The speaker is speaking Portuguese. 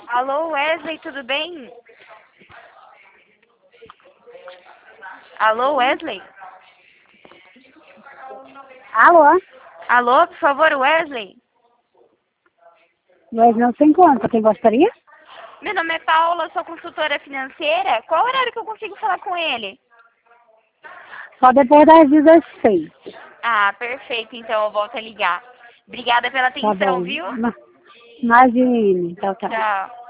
Alô, Wesley, tudo bem? Alô, Wesley? Alô? Alô, por favor, Wesley? Mas não se encontra. Quem gostaria? Meu nome é Paula, sou consultora financeira. Qual horário que eu consigo falar com ele? Só depois das 16. Ah, perfeito, então eu volto a ligar. Obrigada pela Tá atenção, bom. viu? Imagine. Tchau, tchau. Tchau.